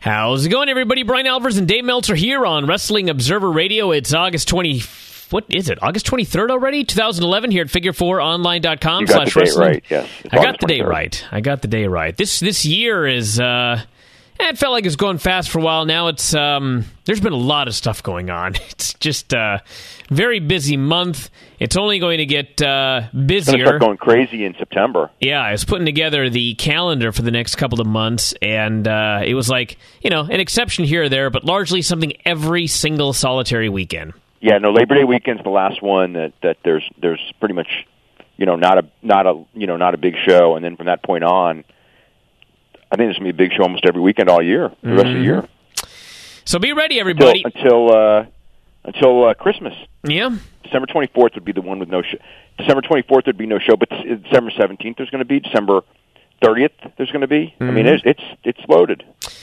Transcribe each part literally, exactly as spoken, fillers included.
How's it going, everybody? Brian Alvarez and Dave Meltzer here on Wrestling Observer Radio. It's August twentieth. What is it? August twenty-third already? twenty eleven here at figure four online dot com. You got the date right, yes. I got the date right. I got the day right. This this year is, uh, it felt like it's going fast for a while now. It's um, there's been a lot of stuff going on. It's just a very busy month. It's only going to get uh, busier. It's going to start going crazy in September. Yeah, I was putting together the calendar for the next couple of months, and uh, it was like, you know, an exception here or there, but largely something every single solitary weekend. Yeah, no, Labor Day weekend's the last one that, that there's there's pretty much, you know, not a not a you know not a big show, and then from that point on, I think there's gonna be a big show almost every weekend all year, the mm-hmm. rest of the year. So be ready, everybody, until until uh, until uh, Christmas. Yeah, December twenty-fourth would be the one with no show. December twenty-fourth would be no show, but December seventeenth there's going to be. December thirtieth there's going to be. Mm-hmm. I mean, it's it's it's loaded.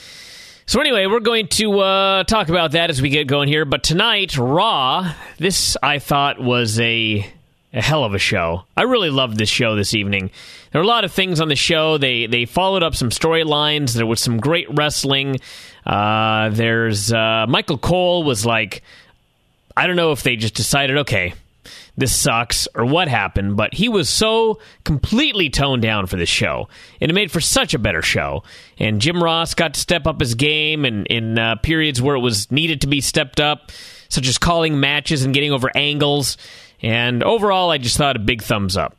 So anyway, we're going to uh, talk about that as we get going here. But tonight, Raw, this I thought was a, a hell of a show. I really loved this show this evening. There were a lot of things on the show. They they followed up some storylines. There was some great wrestling. Uh, there's uh, Michael Cole was like, I don't know if they just decided, okay, this sucks or what happened, but he was so completely toned down for this show, and it made for such a better show. And Jim Ross got to step up his game and in uh, periods where it was needed to be stepped up, such as calling matches and getting over angles. And overall, I just thought a big thumbs up.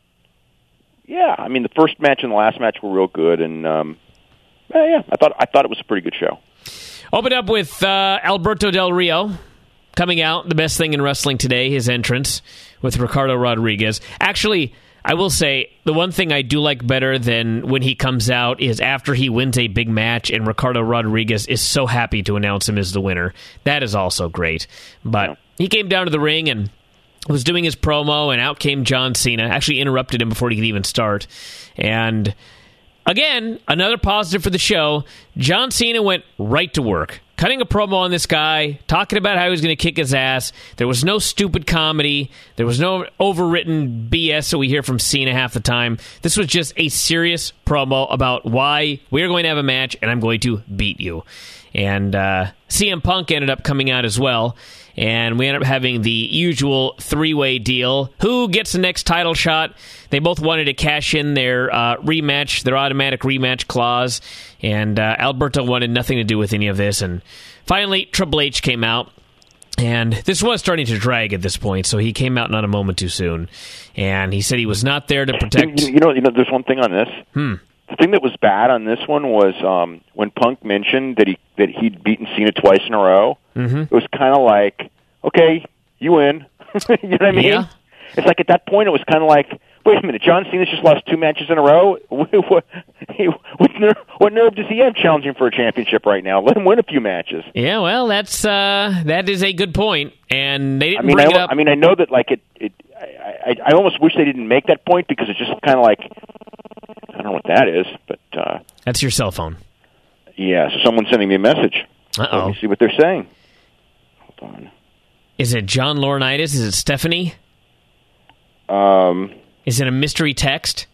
Yeah, I mean, the first match and the last match were real good, and um, yeah, I thought I thought it was a pretty good show. Opened up with uh, Alberto Del Rio coming out, the best thing in wrestling today, his entrance with Ricardo Rodriguez. Actually, I will say, the one thing I do like better than when he comes out is after he wins a big match and Ricardo Rodriguez is so happy to announce him as the winner. That is also great. But yeah. He came down to the ring and was doing his promo, and out came John Cena. Actually interrupted him before he could even start. And again, another positive for the show, John Cena went right to work, cutting a promo on this guy, talking about how he was going to kick his ass. There was no stupid comedy. There was no overwritten B S that we hear from Cena half the time. This was just a serious promo about why we're going to have a match, and I'm going to beat you. And uh, C M Punk ended up coming out as well, and we ended up having the usual three-way deal. Who gets the next title shot? They both wanted to cash in their uh, rematch, their automatic rematch clause, and uh, Alberto wanted nothing to do with any of this. And finally, Triple H came out, and this was starting to drag at this point, so he came out not a moment too soon. And he said he was not there to protect... You know, you know there's one thing on this. Hmm. The thing that was bad on this one was um, when Punk mentioned that he that he'd beaten Cena twice in a row. Mm-hmm. It was kind of like, okay, you win. You know what I mean? Yeah. It's like at that point it was kind of like, wait a minute, John Cena's just lost two matches in a row. what, what, nerve, what nerve does he have challenging for a championship right now? Let him win a few matches. Yeah, well, that's uh, that is a good point, and they didn't I mean, bring I, it up. I mean, I know that like it. it I, I, I almost wish they didn't make that point because it's just kind of like, I don't know what that is, but uh, that's your cell phone. Yeah, so someone's sending me a message. Uh-oh. Let me see what they're saying. Hold on. Is it John Laurinaitis? Is it Stephanie? Um, Is it a mystery text?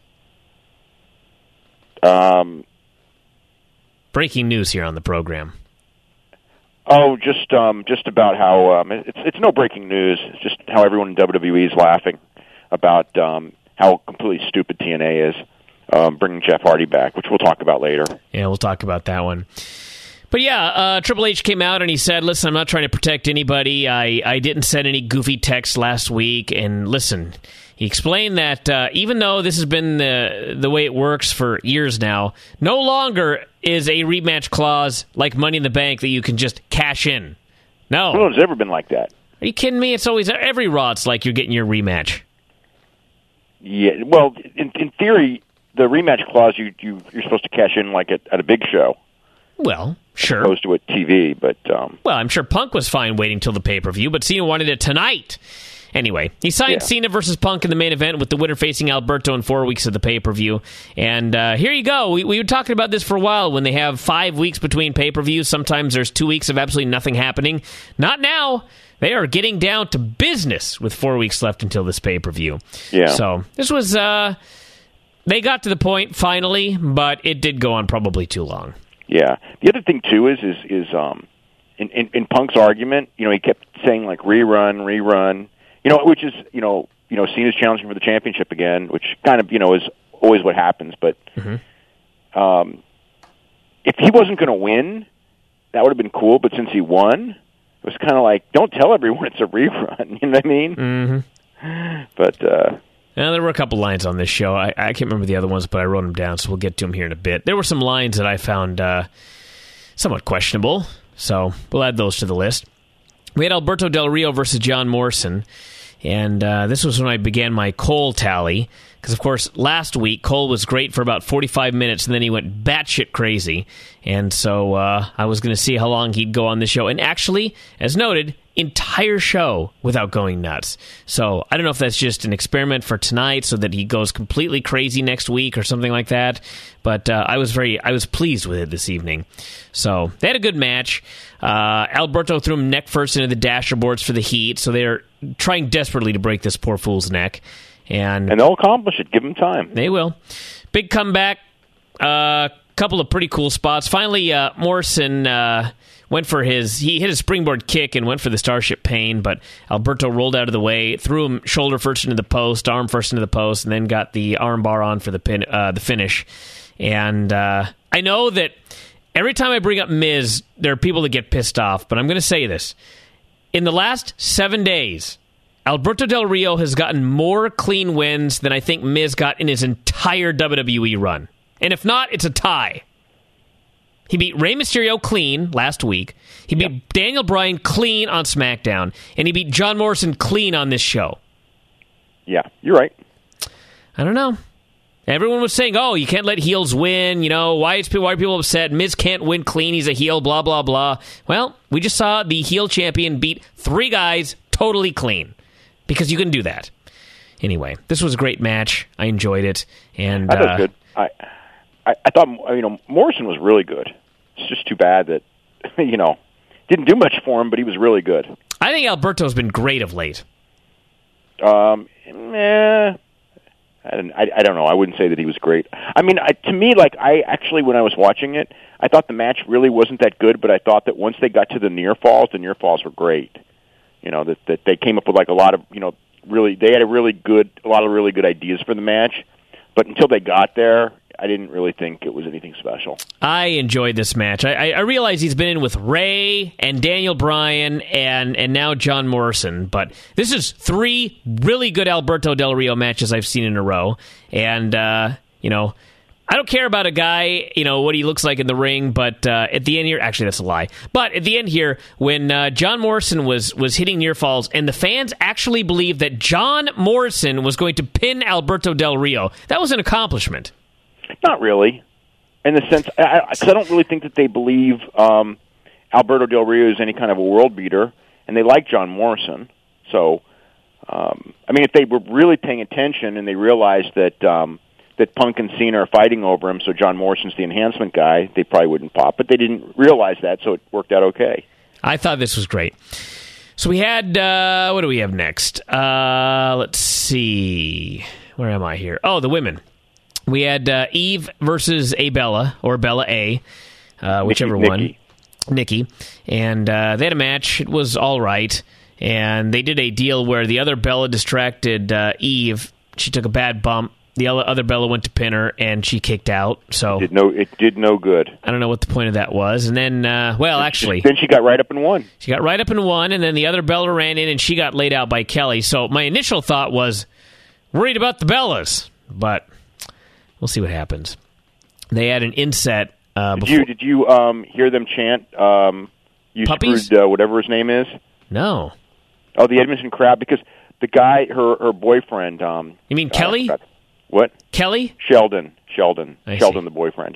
Um, Breaking news here on the program. Oh, just um, just about how um, it's it's no breaking news. It's just how everyone in W W E is laughing about um, how completely stupid T N A is um, bringing Jeff Hardy back, which we'll talk about later. Yeah, we'll talk about that one. But yeah, uh, Triple H came out and he said, listen, I'm not trying to protect anybody. I, I didn't send any goofy texts last week. And listen, he explained that uh, even though this has been the, the way it works for years now, no longer is a rematch clause like Money in the Bank that you can just cash in. No. No one's ever been like that. Are you kidding me? It's always, every Raw, it's like you're getting your rematch. Yeah, well, in, in theory, the rematch clause, you, you, you're supposed to cash in like at, at a big show. Well, sure. As opposed to a T V, but... Um, well, I'm sure Punk was fine waiting till the pay-per-view, but Cena wanted it tonight. Anyway, he signed yeah. Cena versus Punk in the main event with the winner facing Alberto in four weeks of the pay-per-view. And uh, here you go. We, we were talking about this for a while when they have five weeks between pay-per-views. Sometimes there's two weeks of absolutely nothing happening. Not now. They are getting down to business with four weeks left until this pay-per-view. Yeah. So this was... Uh, they got to the point finally, but it did go on probably too long. Yeah. The other thing too is is is um, in, in in Punk's argument, you know, he kept saying like rerun, rerun, you know, which is you know you know Cena's challenging for the championship again, which kind of you know is always what happens. But mm-hmm. um, if he wasn't going to win, that would have been cool. But since he won, it was kind of like, don't tell everyone it's a rerun. You know what I mean? Mm-hmm. But uh, now, there were a couple lines on this show. I, I can't remember the other ones, but I wrote them down, so we'll get to them here in a bit. There were some lines that I found uh, somewhat questionable, so we'll add those to the list. We had Alberto Del Rio versus John Morrison, and uh, this was when I began my Cole tally, because, of course, last week, Cole was great for about forty-five minutes, and then he went batshit crazy, and so uh, I was going to see how long he'd go on the show. And actually, as noted, entire show without going nuts. So I don't know if that's just an experiment for tonight so that he goes completely crazy next week or something like that, but uh, I was very I was pleased with it this evening. So they had a good match. Uh, Alberto threw him neck first into the dasher boards for the heat, so they're trying desperately to break this poor fool's neck. And, and they'll accomplish it. Give them time. They will. Big comeback. A uh, couple of pretty cool spots. Finally, uh, Morrison uh, went for his... He hit a springboard kick and went for the Starship Pain, but Alberto rolled out of the way, threw him shoulder first into the post, arm first into the post, and then got the arm bar on for the pin, uh, the finish. And uh, I know that every time I bring up Miz, there are people that get pissed off, but I'm going to say this. In the last seven days... Alberto Del Rio has gotten more clean wins than I think Miz got in his entire W W E run. And if not, it's a tie. He beat Rey Mysterio clean last week. He beat yep. Daniel Bryan clean on SmackDown. And he beat John Morrison clean on this show. Yeah, you're right. I don't know. Everyone was saying, oh, you can't let heels win. You know, why, is, why are people upset? Miz can't win clean. He's a heel, blah, blah, blah. Well, we just saw the heel champion beat three guys totally clean. Because you can do that. Anyway, this was a great match. I enjoyed it, and I thought uh, it was good. I, I, I thought you know Morrison was really good. It's just too bad that you know didn't do much for him, but he was really good. I think Alberto's been great of late. Um, eh, I don't. I, I don't know. I wouldn't say that he was great. I mean, I, to me, like I actually, when I was watching it, I thought the match really wasn't that good. But I thought that once they got to the near falls, the near falls were great. You know, that that they came up with like a lot of, you know, really, they had a really good, a lot of really good ideas for the match. But until they got there, I didn't really think it was anything special. I enjoyed this match. I, I realize he's been in with Ray and Daniel Bryan and, and now John Morrison. But this is three really good Alberto Del Rio matches I've seen in a row. And, uh, you know, I don't care about a guy, you know, what he looks like in the ring, but uh, at the end here, actually that's a lie, but at the end here, when uh, John Morrison was was hitting near falls, and the fans actually believed that John Morrison was going to pin Alberto Del Rio, that was an accomplishment. Not really, in the sense, because I, I don't really think that they believe um, Alberto Del Rio is any kind of a world beater, and they like John Morrison, so, um, I mean, if they were really paying attention and they realized that... Um, that Punk and Cena are fighting over him, so John Morrison's the enhancement guy, they probably wouldn't pop. But they didn't realize that, so it worked out okay. I thought this was great. So we had, uh, what do we have next? Uh, let's see. Where am I here? Oh, the women. We had uh, Eve versus A Bella, or Bella A, uh, whichever Nikki, one. Nikki. Nikki. And uh, they had a match. It was all right. And they did a deal where the other Bella distracted uh, Eve. She took a bad bump. The other Bella went to pin her, and she kicked out. So it did no, it did no good. I don't know what the point of that was. And then, uh, well, actually... Then she got right up and won. She got right up and won, and then the other Bella ran in, and she got laid out by Kelly. So my initial thought was, worried about the Bellas. But we'll see what happens. They had an inset... Uh, did before. you, did you um, hear them chant, um, you Puppies? screwed uh, whatever his name is? No. Oh, the Edmonton crowd, because the guy, her, her boyfriend... Um, you mean Kelly? Uh, What? Kelly? Sheldon. Sheldon. I Sheldon, see. the boyfriend.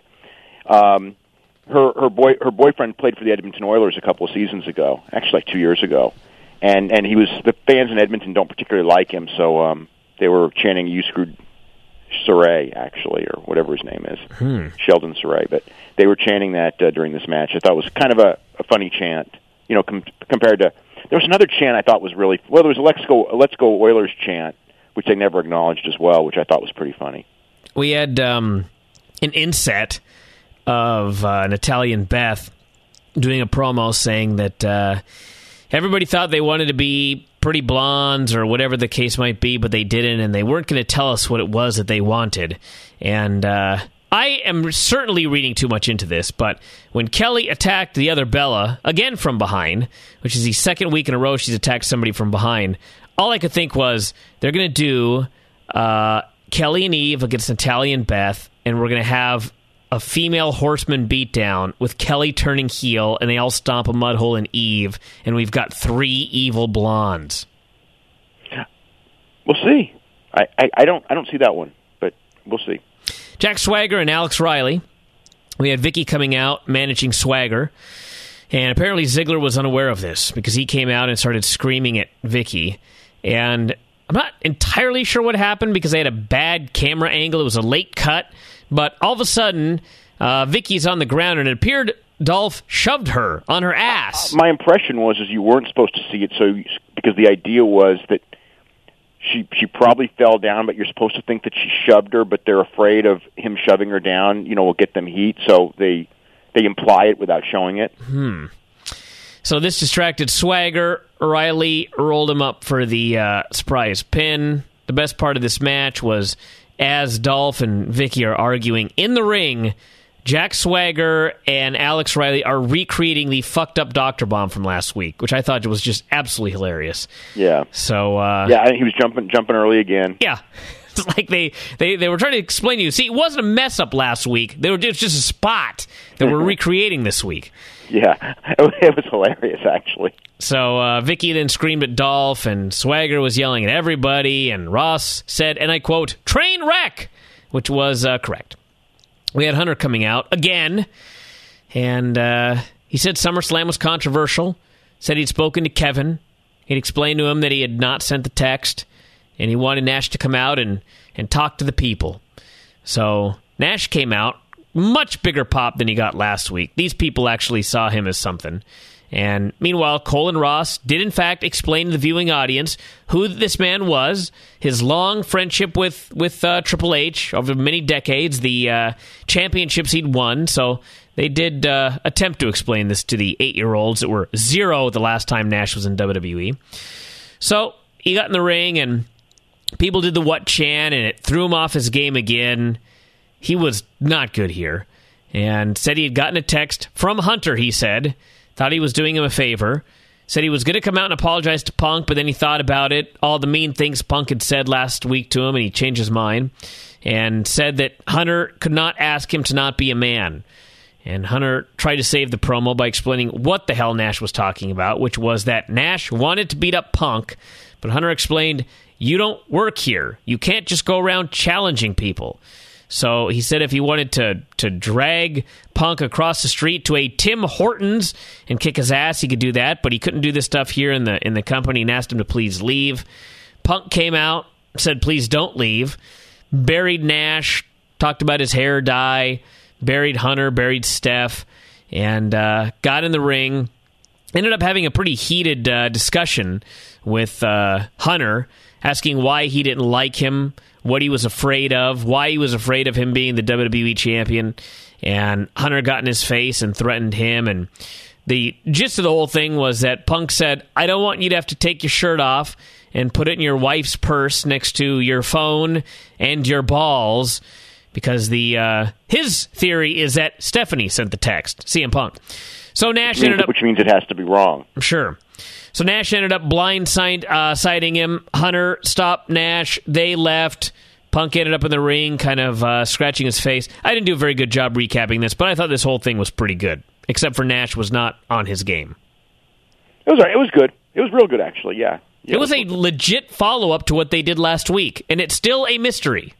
Um, her her boy her boyfriend played for the Edmonton Oilers a couple of seasons ago, actually like two years ago, and and he was the fans in Edmonton don't particularly like him, so um, they were chanting "You screwed Saray," actually, or whatever his name is, hmm. Sheldon Saray. But they were chanting that uh, during this match. I thought it was kind of a, a funny chant, you know, com- compared to there was another chant I thought was really well. There was a "Let's Go Let's Go Oilers" chant, which they never acknowledged as well, which I thought was pretty funny. We had um, an inset of uh, Natalya and Beth doing a promo saying that uh, everybody thought they wanted to be pretty blondes or whatever the case might be, but they didn't, and they weren't going to tell us what it was that they wanted. And uh, I am certainly reading too much into this, but when Kelly attacked the other Bella, again from behind, which is the second week in a row she's attacked somebody from behind, all I could think was they're going to do uh, Kelly and Eve against Natalya and Beth, and we're going to have a female horseman beatdown with Kelly turning heel, and they all stomp a mud hole in Eve, and we've got three evil blondes. We'll see. I, I, I don't I don't see that one, but we'll see. Jack Swagger and Alex Riley. We had Vicky coming out managing Swagger, and apparently Ziggler was unaware of this because he came out and started screaming at Vicky, and I'm not entirely sure what happened because they had a bad camera angle. It was a late cut. But all of a sudden, uh, Vicky's on the ground, and it appeared Dolph shoved her on her ass. My impression was is you weren't supposed to see it, so because the idea was that she she probably fell down, but you're supposed to think that she shoved her, but they're afraid of him shoving her down, you know, will get them heat, so they they imply it without showing it. Hmm. So this distracted Swagger. Riley rolled him up for the uh, surprise pin. The best part of this match was, as Dolph and Vicky are arguing in the ring, Jack Swagger and Alex Riley are recreating the fucked up Doctor Bomb from last week, which I thought was just absolutely hilarious. Yeah. So, uh... yeah, I think he was jumping jumping early again. Yeah. It's like they, they, they were trying to explain to you. See, it wasn't a mess-up last week. They were just, just a spot that we're recreating this week. Yeah. It was hilarious, actually. So uh, Vicky then screamed at Dolph, and Swagger was yelling at everybody, and Ross said, and I quote, "Train wreck," which was uh, correct. We had Hunter coming out again, and uh, he said SummerSlam was controversial, said he'd spoken to Kevin. He'd explained to him that he had not sent the text, and he wanted Nash to come out and, and talk to the people. So Nash came out, much bigger pop than he got last week. These people actually saw him as something. And meanwhile, Cole and Ross did in fact explain to the viewing audience who this man was, his long friendship with, with uh, Triple H over many decades, the uh, championships he'd won. So they did uh, attempt to explain this to the eight-year-olds that were zero the last time Nash was in W W E. So he got in the ring, and people did the what chant, and it threw him off his game again. He was not good here, and said he had gotten a text from Hunter, he said. Thought he was doing him a favor. Said he was going to come out and apologize to Punk, but then he thought about it, all the mean things Punk had said last week to him, and he changed his mind. And said that Hunter could not ask him to not be a man. And Hunter tried to save the promo by explaining what the hell Nash was talking about, which was that Nash wanted to beat up Punk, but Hunter explained, you don't work here. You can't just go around challenging people. So he said if he wanted to to drag Punk across the street to a Tim Hortons and kick his ass, he could do that, but he couldn't do this stuff here in the in the company and asked him to please leave. Punk came out, said please don't leave, buried Nash, talked about his hair dye, buried Hunter, buried Steph, and uh, got in the ring. Ended up having a pretty heated uh, discussion with uh, Hunter, asking why he didn't like him, what he was afraid of, why he was afraid of him being the W W E champion. And Hunter got in his face and threatened him. And the gist of the whole thing was that Punk said, I don't want you to have to take your shirt off and put it in your wife's purse next to your phone and your balls, because the uh, his theory is that Stephanie sent the text, C M Punk. So Nash which means, ended up... Which means it has to be wrong. Sure. So Nash ended up blind-siding uh, siding him. Hunter stopped Nash. They left. Punk ended up in the ring, kind of uh, scratching his face. I didn't do a very good job recapping this, but I thought this whole thing was pretty good, except for Nash was not on his game. It was all right. It was good. It was real good, actually, yeah. yeah it was, it was a legit follow-up to what they did last week, and it's still a mystery.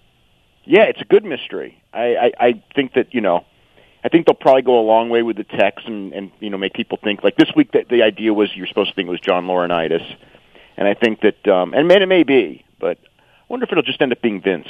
Yeah, it's a good mystery. I, I, I think that, you know, I think they'll probably go a long way with the text and, and you know, make people think. Like this week, the, the idea was you're supposed to think it was John Laurinaitis. And I think that, um, and man, it may be, but I wonder if it'll just end up being Vince.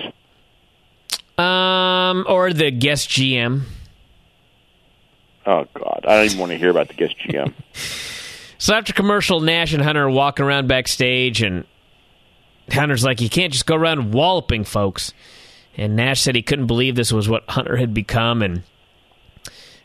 Um, or the guest G M. Oh, God. I don't even want to hear about the guest G M. So after commercial, Nash and Hunter are walking around backstage, and Hunter's like, you can't just go around walloping folks. And Nash said he couldn't believe this was what Hunter had become, and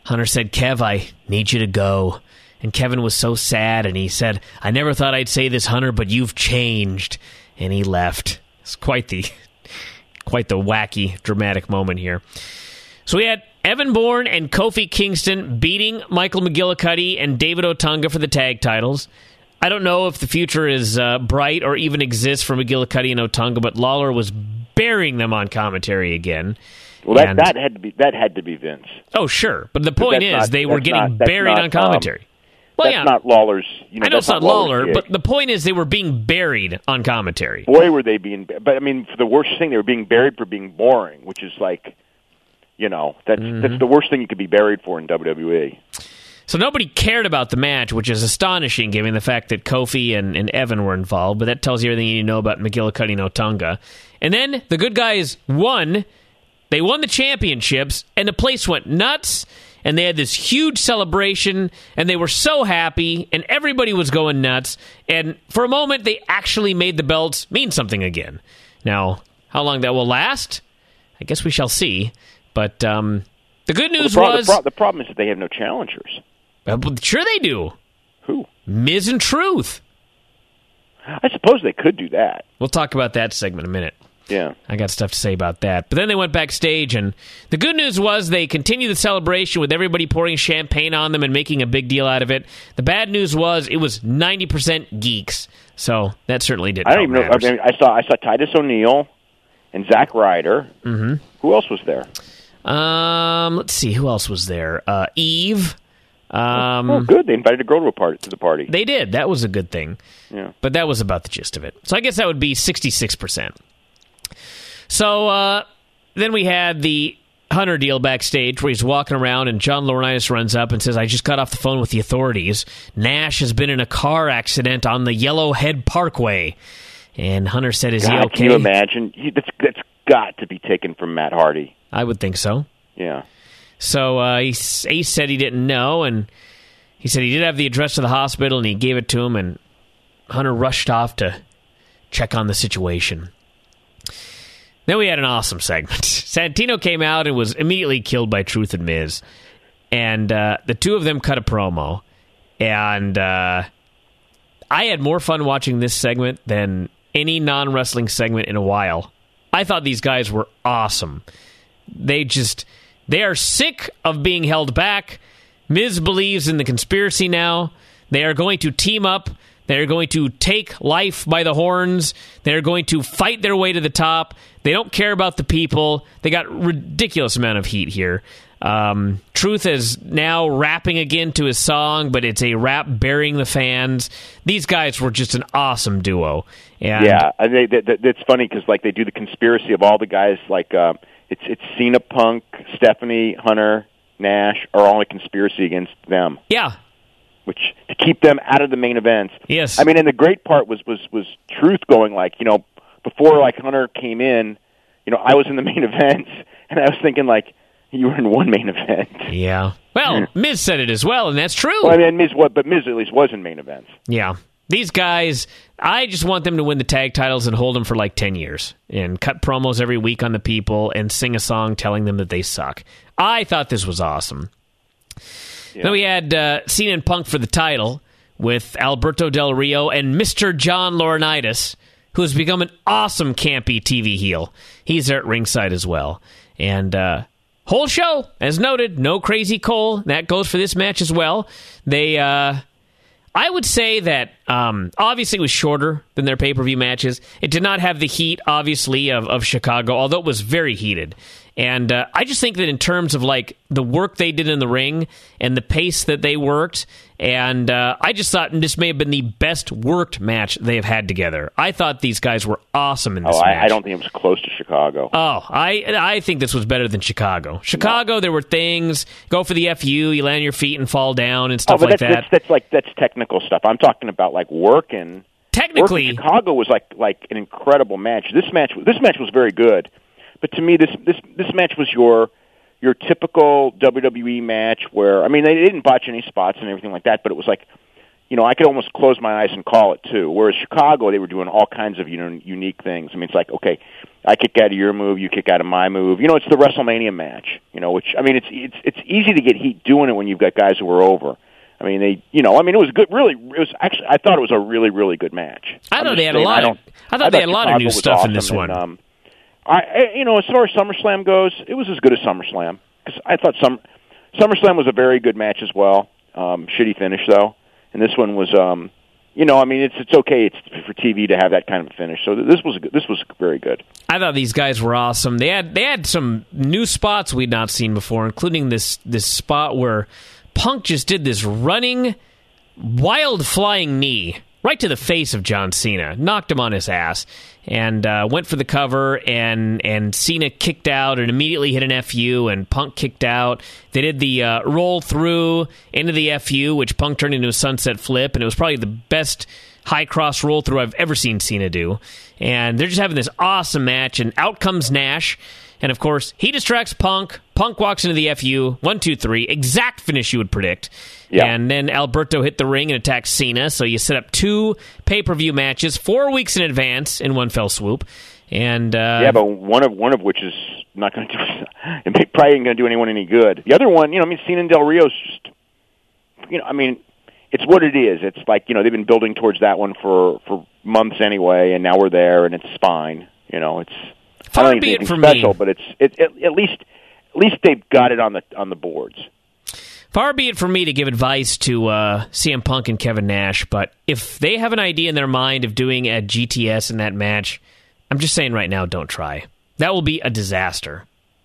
Hunter said, Kev, I need you to go. And Kevin was so sad, and he said, I never thought I'd say this, Hunter, but you've changed. And he left. It's quite the quite the wacky, dramatic moment here. So we had Evan Bourne and Kofi Kingston beating Michael McGillicuddy and David Otunga for the tag titles. I don't know if the future is uh, bright or even exists for McGillicuddy and Otunga, but Lawler was burying them on commentary again. Well, that, and, that had to be that had to be Vince. Oh, sure, but the point is not, they were getting not, buried not, on commentary. Um, well, that's yeah, not Lawler's. You know, I know it's not Lawler, gig. but the point is they were being buried on commentary. Boy, were they being! But I mean, for the worst thing, they were being buried for being boring, which is like, you know, that's mm-hmm. that's the worst thing you could be buried for in W W E. So nobody cared about the match, which is astonishing given the fact that Kofi and, and Evan were involved, but that tells you everything you need to know about McGillicuddy and Otunga. And then the good guys won. They won the championships, and the place went nuts, and they had this huge celebration, and they were so happy, and everybody was going nuts, and for a moment, they actually made the belts mean something again. Now, how long that will last, I guess we shall see, but um, the good news well, the pro- was... The, pro- the problem is that they have no challengers. Uh, sure they do. Who? Miz and Truth. I suppose they could do that. We'll talk about that segment in a minute. Yeah. I got stuff to say about that. But then they went backstage, and the good news was they continued the celebration with everybody pouring champagne on them and making a big deal out of it. The bad news was it was ninety percent geeks, so that certainly didn't I don't even know. I, mean, I saw I saw Titus O'Neil and Zack Ryder. Mm-hmm. Who else was there? Um, let's see. Who else was there? Uh, Eve. Um, oh, good. They invited a girl to a party to the party. They did. That was a good thing. Yeah. But that was about the gist of it. So I guess that would be sixty-six percent. So uh, then we had the Hunter deal backstage where he's walking around and John Laurinaitis runs up and says, I just got off the phone with the authorities. Nash has been in a car accident on the Yellowhead Parkway. And Hunter said, is God, he okay? Can you imagine? He, that's, that's got to be taken from Matt Hardy. I would think so. Yeah. So uh, he, Ace said he didn't know, and he said he did have the address of the hospital, and he gave it to him, and Hunter rushed off to check on the situation. Then we had an awesome segment. Santino came out and was immediately killed by Truth and Miz. And uh, the two of them cut a promo. And uh, I had more fun watching this segment than any non-wrestling segment in a while. I thought these guys were awesome. They just... They are sick of being held back. Miz believes in the conspiracy now. They are going to team up. They're going to take life by the horns. They're going to fight their way to the top. They don't care about the people. They got ridiculous amount of heat here. Um, Truth is now rapping again to his song, but it's a rap burying the fans. These guys were just an awesome duo. And yeah, I think that, that, that's funny because like they do the conspiracy of all the guys. Like uh, it's it's Cena, Punk, Stephanie, Hunter, Nash are all in a conspiracy against them. Yeah. Which to keep them out of the main events. Yes. I mean, and the great part was was was Truth going like, you know, before like Hunter came in, you know, I was in the main events, and I was thinking like, you were in one main event. Yeah. Well, Miz said it as well, and that's true. Well, I mean, Miz what, but Miz at least was in main events. Yeah. These guys, I just want them to win the tag titles and hold them for like ten years and cut promos every week on the people and sing a song telling them that they suck. I thought this was awesome. Yeah. Then we had uh, Cena and Punk for the title with Alberto Del Rio and Mister John Laurinaitis, who has become an awesome campy T V heel. He's there at ringside as well. And uh, whole show, as noted, no Crazy Cole. That goes for this match as well. They, uh, I would say that um, obviously it was shorter than their pay-per-view matches. It did not have the heat, obviously, of, of Chicago, although it was very heated. And uh, I just think that in terms of like the work they did in the ring and the pace that they worked, and uh, I just thought this may have been the best worked match they have had together. I thought these guys were awesome in this oh, match. I, I don't think it was close to Chicago. Oh, I I think this was better than Chicago. Chicago, no. There were things, go for the F U, you land on your feet and fall down and stuff oh, but like that's, that. That's, that's like that's technical stuff. I'm talking about like work and technically. Work in Chicago was like like an incredible match. This match this match was very good. But to me, this this this match was your your typical W W E match where, I mean, they didn't botch any spots and everything like that, but it was like, you know, I could almost close my eyes and call it too. Whereas Chicago, they were doing all kinds of, you know, unique things. I mean, it's like, okay, I kick out of your move, you kick out of my move. You know, it's the WrestleMania match. You know, which I mean, it's it's it's easy to get heat doing it when you've got guys who are over. I mean, they, you know, I mean, it was good. Really, it was actually. I thought it was a really, really good match. I thought they had a lot. Of, I thought they had a lot of new stuff in this one. And, um, I, you know, as far as SummerSlam goes, it was as good as SummerSlam because I thought some SummerSlam was a very good match as well. Um, shitty finish though, and this one was, um, you know, I mean, it's it's okay. It's for T V to have that kind of a finish. So this was a good, this was very good. I thought these guys were awesome. They had they had some new spots we'd not seen before, including this this spot where Punk just did this running, wild flying knee right to the face of John Cena, knocked him on his ass, and uh, went for the cover, and and Cena kicked out and immediately hit an F U, and Punk kicked out. They did the uh, roll through into the F U, which Punk turned into a sunset flip, and it was probably the best high cross roll through I've ever seen Cena do. And they're just having this awesome match, and out comes Nash. And, of course, he distracts Punk. Punk walks into the F U. One, two, three. Exact finish you would predict. Yeah. And then Alberto hit the ring and attacked Cena. So you set up two pay-per-view matches four weeks in advance in one fell swoop. And uh, yeah, but one of one of which is not going to do it probably ain't going to do anyone any good. The other one, you know, I mean, Cena and Del Rio's just, you know, I mean, it's what it is. It's like, you know, they've been building towards that one for for months anyway, and now we're there, and it's fine. You know, it's. Far I don't be think it it's from special, me. but it's it, it, at least at least they've got it on the on the boards. Far be it from me to give advice to uh, C M Punk and Kevin Nash, but if they have an idea in their mind of doing a G T S in that match, I'm just saying right now, don't try. That will be a disaster.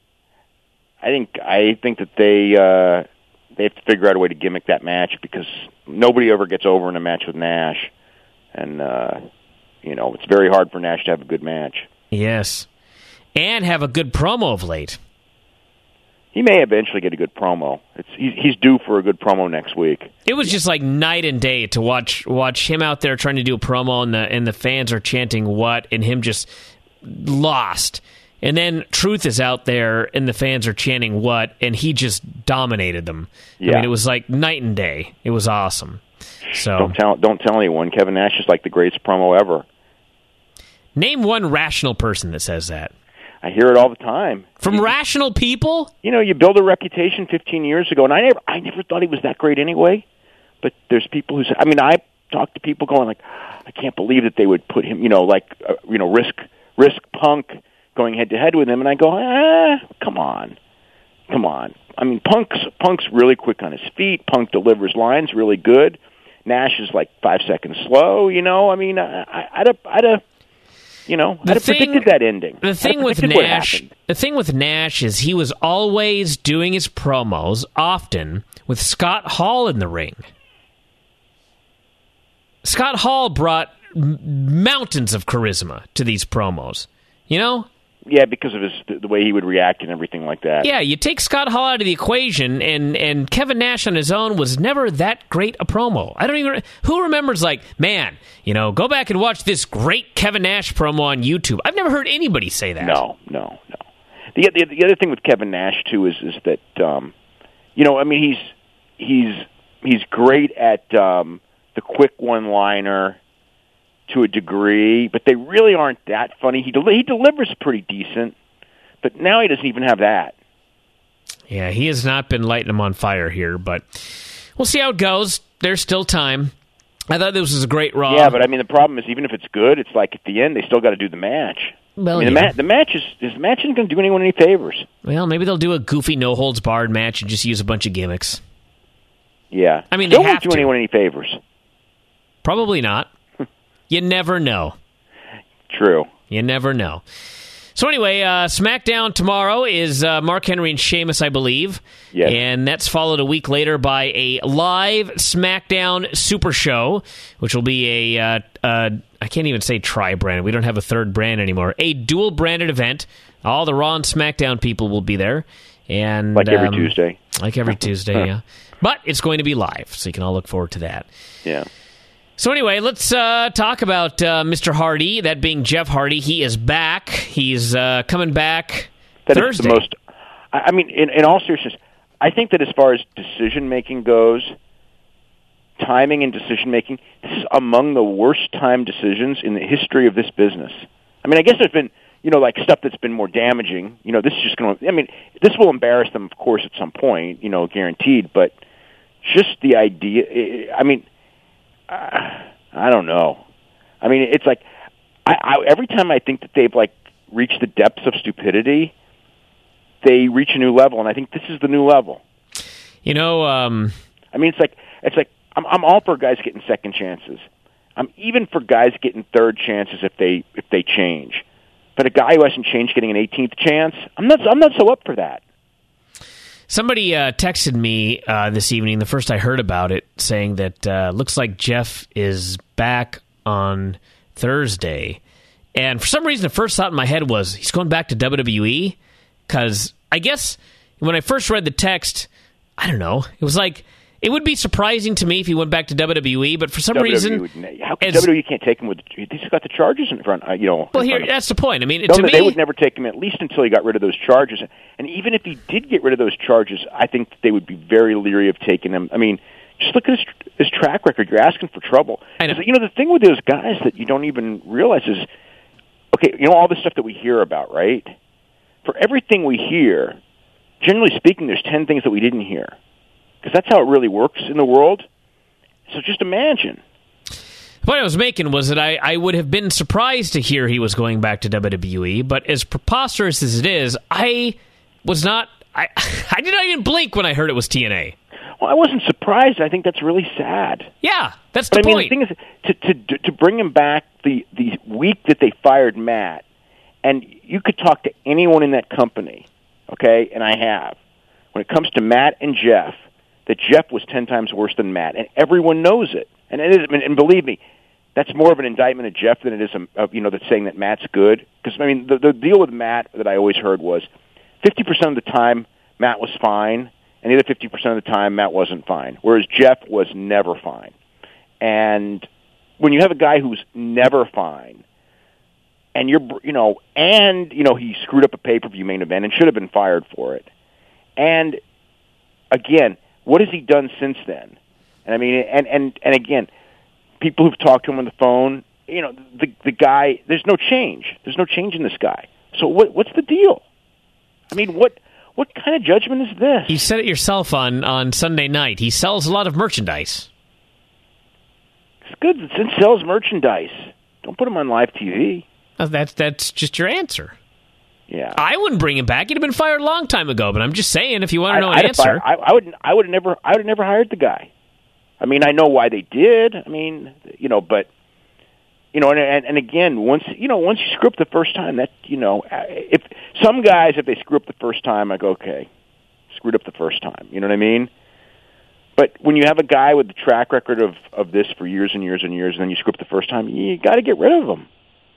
I think I think that they uh, they have to figure out a way to gimmick that match because nobody ever gets over in a match with Nash, and uh, you know it's very hard for Nash to have a good match. Yes. And have a good promo of late. He may eventually get a good promo. It's he's, he's due for a good promo next week. It was just like night and day to watch watch him out there trying to do a promo, and the and the fans are chanting what, and him just lost. And then Truth is out there, and the fans are chanting what, and he just dominated them. Yeah. I mean, it was like night and day. It was awesome. So don't tell don't tell anyone. Kevin Nash is like the greatest promo ever. Name one rational person that says that. I hear it all the time. From you, rational people? You know, you build a reputation fifteen years ago, and I never, I never thought he was that great anyway. But there's people who say, I mean, I talk to people going like, I can't believe that they would put him, you know, like, uh, you know, risk risk Punk going head to head with him, and I go, ah, come on, come on. I mean, Punk's Punk's really quick on his feet. Punk delivers lines really good. Nash is like five seconds slow. You know, I mean, I, I, I'd have, I'd have. You know, the I'd have thing, predicted that ending. The thing with Nash, the thing with Nash is he was always doing his promos, often with Scott Hall in the ring. Scott Hall brought m- mountains of charisma to these promos. You know? Yeah, because of his the way he would react and everything like that. Yeah, you take Scott Hall out of the equation, and, and Kevin Nash on his own was never that great a promo. I don't even... Who remembers, like, man, you know, go back and watch this great Kevin Nash promo on YouTube. I've never heard anybody say that. No, no, no. The, the, the other thing with Kevin Nash, too, is is that, um, you know, I mean, he's he's he's great at um, the quick one-liner to a degree, but they really aren't that funny. He del- he delivers pretty decent, but now he doesn't even have that. Yeah, he has not been lighting them on fire here, but we'll see how it goes. There's still time. I thought this was a great Raw. Yeah, but I mean, the problem is even if it's good, it's like at the end they still got to do the match. Well, I mean, yeah. the, ma- the match is this match isn't going to do anyone any favors. Well, maybe they'll do a goofy no holds barred match and just use a bunch of gimmicks. Yeah, I mean, still they have won't do to. anyone any favors. Probably not. You never know. True. You never know. So anyway, uh, SmackDown tomorrow is uh, Mark Henry and Sheamus, I believe. Yes. And that's followed a week later by a live SmackDown Super Show, which will be a, uh, uh, I can't even say tri-branded. We don't have a third brand anymore. A dual-branded event. All the Raw and SmackDown people will be there. And Like every um, Tuesday. Like every Tuesday, yeah. But it's going to be live, so you can all look forward to that. Yeah. So anyway, let's uh, talk about uh, Mister Hardy, that being Jeff Hardy. He is back. He's uh, coming back that Thursday. Is the most, I mean, in, in all seriousness, I think that as far as decision-making goes, timing and decision making. This is among the worst time decisions in the history of this business. I mean, I guess there's been, you know, like stuff that's been more damaging. You know, this is just going to, I mean, this will embarrass them, of course, at some point, you know, guaranteed, but just the idea, I mean, uh, I don't know. I mean, it's like, I, I, every time I think that they've, like, reached the depths of stupidity, they reach a new level, and I think this is the new level. You know, um... I mean, it's like, it's like, I'm, I'm all for guys getting second chances. I'm even for guys getting third chances if they if they change. But a guy who hasn't changed getting an eighteenth chance, I'm not I'm not so up for that. Somebody uh, texted me uh, this evening, the first I heard about it, saying that uh, looks like Jeff is back on Thursday. And for some reason, the first thought in my head was he's going back to W W E. Because I guess when I first read the text, I don't know, it was like, it would be surprising to me if he went back to W W E, but for some W W E reason... Would, how come W W E can't take him with... He's got the charges in front, uh, you know... Well, here, that's the point. I mean, no, to me... They would never take him, at least until he got rid of those charges. And even if he did get rid of those charges, I think they would be very leery of taking him. I mean, just look at his, his track record. You're asking for trouble. I know. You know, the thing with those guys that you don't even realize is... Okay, you know all the stuff that we hear about, right? For everything we hear, generally speaking, there's ten things that we didn't hear. Because that's how it really works in the world. So just imagine. The point I was making was that I, I would have been surprised to hear he was going back to W W E, but as preposterous as it is, I was not... I, I did not even blink when I heard it was T N A. Well, I wasn't surprised. I think that's really sad. Yeah, that's the but, I mean, point. The thing is, to, to, to bring him back the, the week that they fired Matt, and you could talk to anyone in that company, okay, and I have, when it comes to Matt and Jeff, that Jeff was ten times worse than Matt, and everyone knows it. And it is, and believe me, that's more of an indictment of Jeff than it is, a, a, you know, that's saying that Matt's good. Because I mean, the, the deal with Matt that I always heard was fifty percent of the time Matt was fine, and the other fifty percent of the time Matt wasn't fine. Whereas Jeff was never fine. And when you have a guy who's never fine, and you're, you know, and you know he screwed up a pay-per-view main event and should have been fired for it, and again. What has he done since then? And I mean, and, and, and again, people who've talked to him on the phone, you know, the the guy, there's no change. There's no change in this guy. So what what's the deal? I mean, what what kind of judgment is this? You said it yourself on, on Sunday night. He sells a lot of merchandise. It's good. It sells merchandise. Don't put him on live T V. Oh, that's that's just your answer. Yeah, I wouldn't bring him back. He'd have been fired a long time ago. But I'm just saying, if you want to know I, an answer, fired, I, I would. I would have never. I would have never hired the guy. I mean, I know why they did. I mean, you know, but you know, and and, and again, once you know, once you screw up the first time, that you know, if some guys, if they screw up the first time, I go, okay, screwed up the first time. You know what I mean? But when you have a guy with the track record of of this for years and years and years, and then you screw up the first time, you got to get rid of him.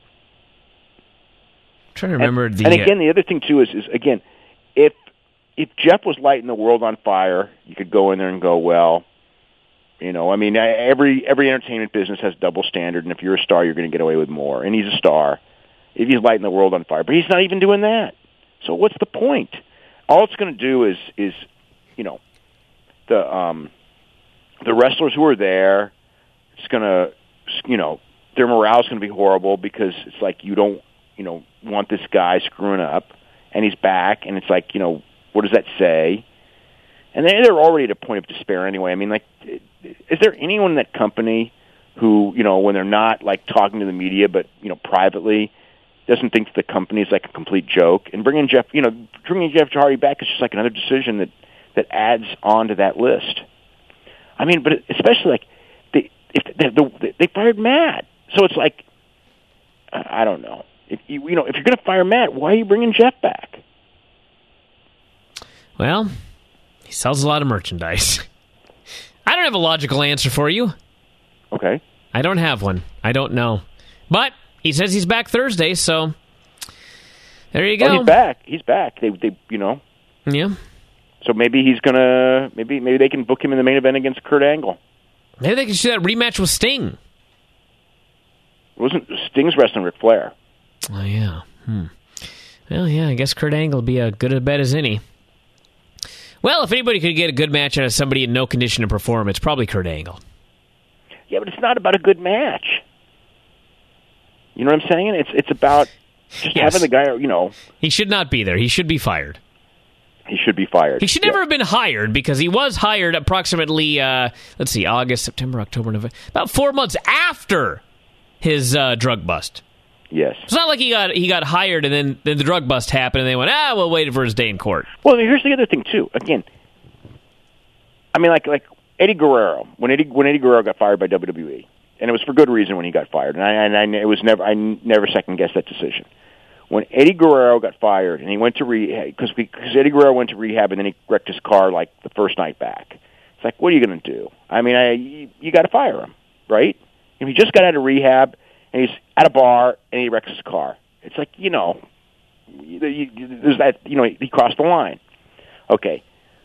I'm trying to remember and, the. And again, the other thing too is, is again, if if Jeff was lighting the world on fire, you could go in there and go, well, you know, I mean, every every entertainment business has double standard, and if you're a star, you're going to get away with more. And he's a star if he's lighting the world on fire, but he's not even doing that. So what's the point? All it's going to do is is, you know, the um, the wrestlers who are there, it's going to, you know, their morale is going to be horrible because it's like you don't. you know, want this guy screwing up, and he's back, and it's like, you know, what does that say? And they're already at a point of despair anyway. I mean, like, is there anyone in that company who, you know, when they're not, like, talking to the media, but, you know, privately, doesn't think that the company is, like, a complete joke? And bringing Jeff, you know, bringing Jeff Jarrett back is just, like, another decision that, that adds on to that list. I mean, but especially, like, they, if they, they, they fired Matt. So it's like, I don't know. If you, you know, if you're going to fire Matt, why are you bringing Jeff back? Well, he sells a lot of merchandise. I don't have a logical answer for you. Okay. I don't have one. I don't know. But he says he's back Thursday, so there you go. Oh, he's back. He's back. They, they, you know. Yeah. So maybe he's gonna. Maybe, maybe they can book him in the main event against Kurt Angle. Maybe they can do that rematch with Sting. It wasn't Sting's wrestling Ric Flair. Oh, yeah. Hmm. Well, yeah, I guess Kurt Angle will be a good a bet as any. Well, if anybody could get a good match out of somebody in no condition to perform, it's probably Kurt Angle. Yeah, but it's not about a good match. You know what I'm saying? It's it's about just yes. having the guy, you know. He should not be there. He should be fired. He should be fired. He should never yeah. have been hired because he was hired approximately, uh, let's see, August, September, October, November, about four months after his uh, drug bust. Yes. It's not like he got he got hired and then, then the drug bust happened and they went, ah, we'll wait for his day in court. Well, here's the other thing, too. Again, I mean, like like Eddie Guerrero, when Eddie when Eddie Guerrero got fired by W W E, and it was for good reason when he got fired, and I, and I it was never I never second-guessed that decision. When Eddie Guerrero got fired and he went to rehab, because because Eddie Guerrero went to rehab and then he wrecked his car like the first night back. It's like, what are you going to do? I mean, I, you, you got to fire him, right? If he just got out of rehab and he's at a bar and he wrecks his car, it's like, you know, you, you, there's that, you know, he crossed the line. Okay,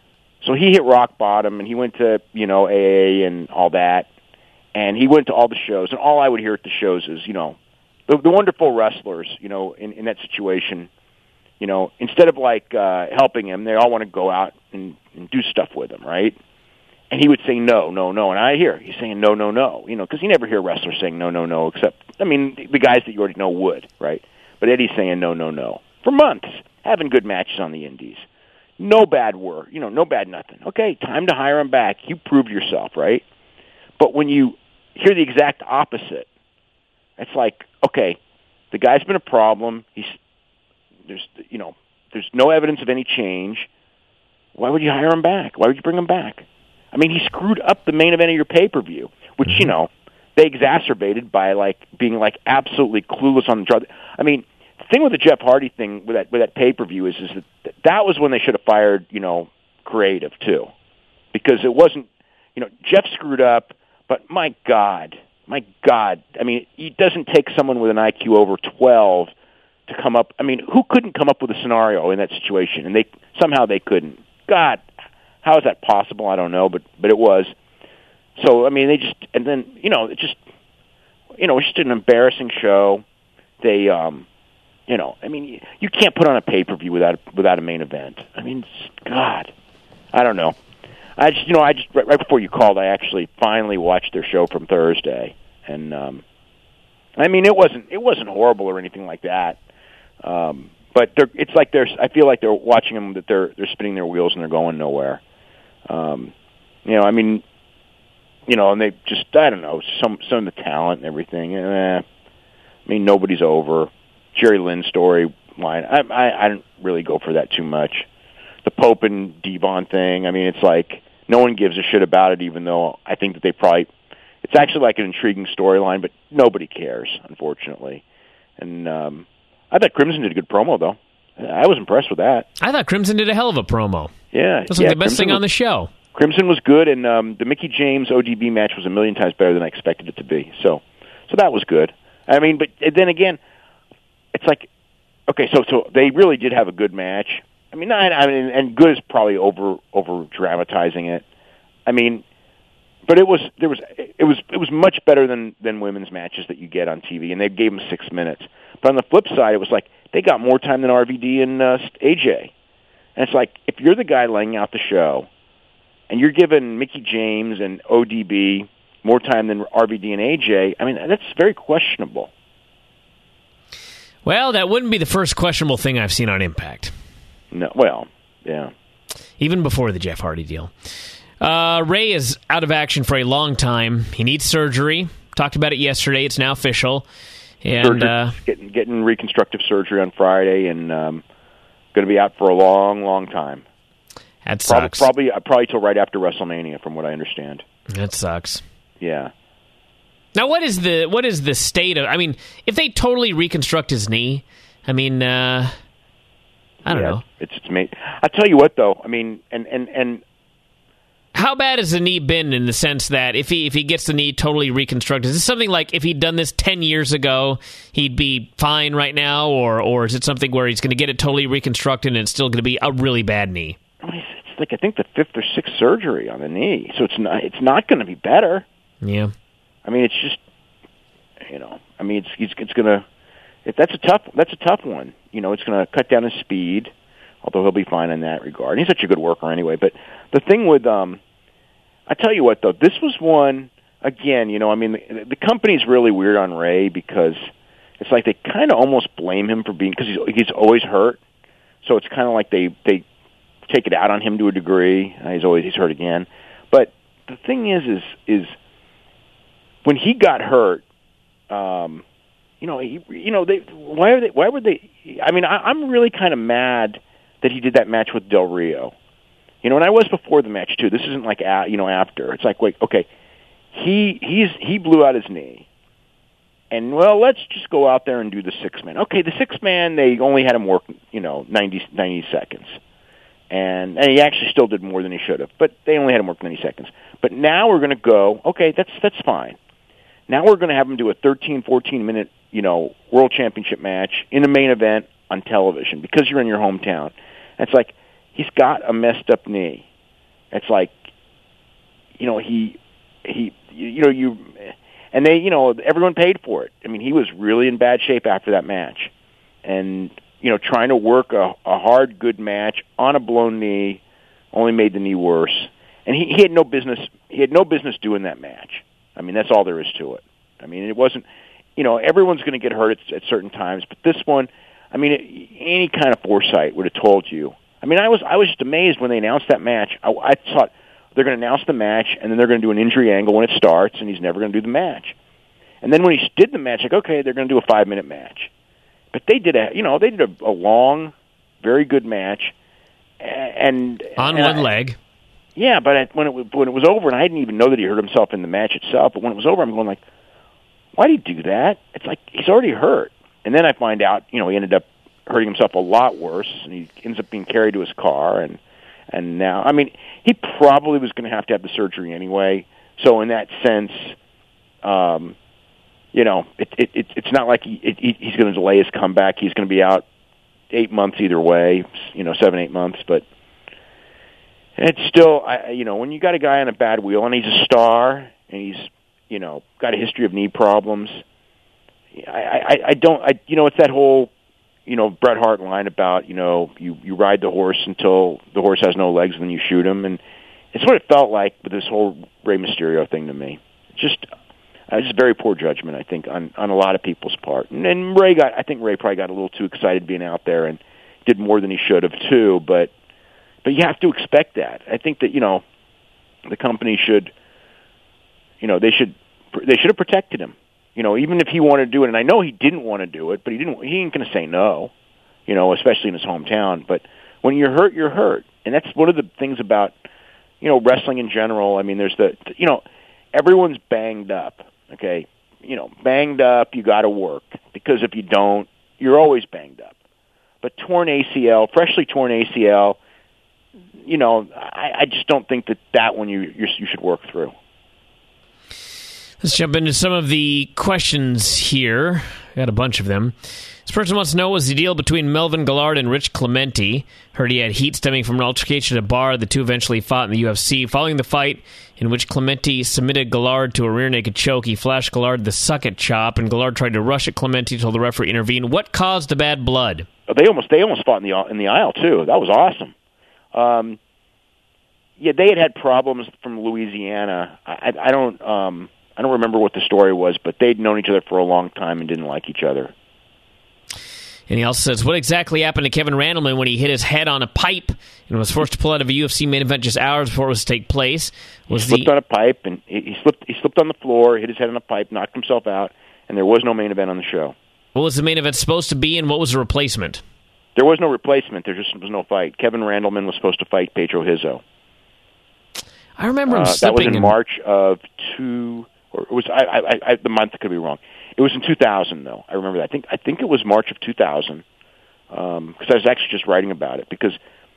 so he hit rock bottom and he went to, you know, A A and all that, and he went to all the shows, and all I would hear at the shows is, you know, The, the wonderful wrestlers, you know, in, in that situation, you know, instead of like uh, helping him, they all want to go out and, and do stuff with him, right? And he would say no, no, no, and I hear he's saying no, no, no, you know, because you never hear wrestlers saying no, no, no, except I mean the guys that you already know would, right? But Eddie's saying no, no, no for months, having good matches on the Indies, no bad word, you know, no bad nothing. Okay, time to hire him back. You proved yourself, right? But when you hear the exact opposite, it's like, okay, the guy's been a problem. He's there's you know there's no evidence of any change. Why would you hire him back? Why would you bring him back? I mean, he screwed up the main event of your pay per view, which mm-hmm. you know they exacerbated by like being like absolutely clueless on the drug. I mean, the thing with the Jeff Hardy thing with that with that pay per view is is that that was when they should have fired you know creative too, because it wasn't you know Jeff screwed up, but my God. My God, I mean, it doesn't take someone with an I Q over twelve to come up. I mean, who couldn't come up with a scenario in that situation? And they somehow they couldn't. God, how is that possible? I don't know, but but it was. So I mean, they just and then you know it just you know it's just an embarrassing show. They um, you know, I mean, you, you can't put on a pay per view without without a main event. I mean, God, I don't know. I just, you know, I just right, right before you called, I actually finally watched their show from Thursday, and um, I mean, it wasn't it wasn't horrible or anything like that. Um, but they're, it's like they're, I feel like they're watching them that they're they're spinning their wheels and they're going nowhere. Um, you know, I mean, you know, and they just, I don't know, some some of the talent and everything. Eh, I mean, nobody's over. Jerry Lynn storyline, I, I I don't really go for that too much. The Pope and Devon thing, I mean, it's like no one gives a shit about it, even though I think that they probably, it's actually like an intriguing storyline, but nobody cares, unfortunately. And um, I thought Crimson did a good promo, though. I was impressed with that. I thought Crimson did a hell of a promo. Yeah. That's yeah, like the best Crimson thing was, on the show. Crimson was good, and um, the Mickey James O D B match was a million times better than I expected it to be. So, so that was good. I mean, but then again, it's like, okay, so so they really did have a good match. I mean, not, I mean, and good is probably over over dramatizing it. I mean, but it was there was it was it was much better than than women's matches that you get on T V, and they gave them six minutes. But on the flip side, it was like they got more time than R V D and uh, A J. And it's like if you're the guy laying out the show, and you're giving Mickey James and O D B more time than R V D and A J, I mean, that's very questionable. Well, that wouldn't be the first questionable thing I've seen on Impact. No, well, yeah. Even before the Jeff Hardy deal. Uh, Ray is out of action for a long time. He needs surgery. Talked about it yesterday. It's now official. And uh, getting getting reconstructive surgery on Friday, and um, going to be out for a long, long time. That sucks. Probably, probably, probably till right after WrestleMania, from what I understand. That sucks. Yeah. Now, what is the what is the state of? I mean, if they totally reconstruct his knee, I mean, uh, I don't yeah, know. It's it's made. I tell you what, though. I mean, and and and. How bad has the knee been in the sense that if he if he gets the knee totally reconstructed, is this something like if he'd done this ten years ago, he'd be fine right now, or or is it something where he's going to get it totally reconstructed and it's still going to be a really bad knee? It's like I think the fifth or sixth surgery on the knee, so it's not it's not going to be better. Yeah, I mean it's just you know I mean it's it's, it's going to if that's a tough that's a tough one. You know it's going to cut down his speed. Although he'll be fine in that regard. He's such a good worker anyway. But the thing with, um, I tell you what, though, this was one again, you know, I mean, the, the company's really weird on Ray because it's like they kind of almost blame him for being, because he's, he's always hurt. So it's kind of like they, they take it out on him to a degree. Uh, he's always, he's hurt again. But the thing is, is, is when he got hurt, um, you know, he, you know, they, why are they, why would they, I mean, I, I'm really kind of mad that he did that match with Del Rio. You know, and I was before the match too. This isn't like, a, you know, after. It's like, wait, okay, he, he's, he blew out his knee. And, well, let's just go out there and do the six-man. Okay, the six-man, they only had him work, you know, ninety, ninety seconds. And, and he actually still did more than he should have, but they only had him work ninety seconds. But now we're going to go, okay, that's that's fine. Now we're going to have him do a thirteen, fourteen-minute, you know, world championship match in the main event on television because you're in your hometown. And it's like, he's got a messed-up knee. It's like, you know, he, he, you know, you... And they, you know, everyone paid for it. I mean, he was really in bad shape after that match. And, you know, trying to work a, a hard, good match on a blown knee only made the knee worse. And he, he had no business, he had no business doing that match. I mean, that's all there is to it. I mean, it wasn't, you know, everyone's going to get hurt at, at certain times, but this one, I mean, it, any kind of foresight would have told you. I mean, I was, I was just amazed when they announced that match. I, I thought, they're going to announce the match, and then they're going to do an injury angle when it starts, and he's never going to do the match. And then when he did the match, like, okay, they're going to do a five-minute match. But they did a, you know, they did a, a long, very good match, and on and one I, leg. Yeah, but I, when it when it was over, and I didn't even know that he hurt himself in the match itself. But when it was over, I'm going like, why did he do that? It's like he's already hurt. And then I find out, you know, he ended up hurting himself a lot worse, and he ends up being carried to his car, and. And now, I mean, he probably was going to have to have the surgery anyway. So in that sense, um, you know, it, it, it, it's not like he, it, he's going to delay his comeback. He's going to be out eight months either way, you know, seven, eight months. But it's still, I, you know, when you got a guy on a bad wheel and he's a star and he's, you know, got a history of knee problems, I, I, I don't, I, you know, it's that whole, you know, Bret Hart line about, you know, you, you ride the horse until the horse has no legs and then you shoot him. And it's what it felt like with this whole Rey Mysterio thing to me. Just, uh, just very poor judgment, I think, on, on a lot of people's part. And, and Ray got, I think Ray probably got a little too excited being out there and did more than he should have too. But, but you have to expect that. I think that, you know, the company should, you know, they should, they should have protected him. You know, even if he wanted to do it, and I know he didn't want to do it, but he didn't. He ain't going to say no. You know, especially in his hometown. But when you're hurt, you're hurt, and that's one of the things about, you know, wrestling in general. I mean, there's the, you know, everyone's banged up. Okay, you know, banged up. You got to work because if you don't, you're always banged up. But torn A C L, freshly torn A C L, you know, I, I just don't think that that one you you're, you should work through. Let's jump into some of the questions here. I got a bunch of them. This person wants to know, was the deal between Melvin Guillard and Rich Clementi? Heard he had heat stemming from an altercation at a bar. The two eventually fought in the U F C. Following the fight, in which Clementi submitted Guillard to a rear naked choke, he flashed Guillard the suck-it chop, and Guillard tried to rush at Clementi until the referee intervened. What caused the bad blood? They almost they almost fought in the in the aisle, too. That was awesome. Um, yeah, they had had problems from Louisiana. I, I don't... Um, I don't remember what the story was, but they'd known each other for a long time and didn't like each other. And he also says, what exactly happened to Kevin Randleman when he hit his head on a pipe and was forced to pull out of a U F C main event just hours before it was to take place? Was he slipped the... on a pipe, and he, he slipped He slipped on the floor, hit his head on a pipe, knocked himself out, and there was no main event on the show. What was the main event supposed to be, and what was the replacement? There was no replacement. There just was no fight. Kevin Randleman was supposed to fight Pedro Hizzo. I remember him uh, slipping. That was in and... March of two... Or it was I, I, I, the month could be wrong. It was in two thousand, though. I remember that. I think I think it was March of two thousand because um, I was actually just writing about it. Because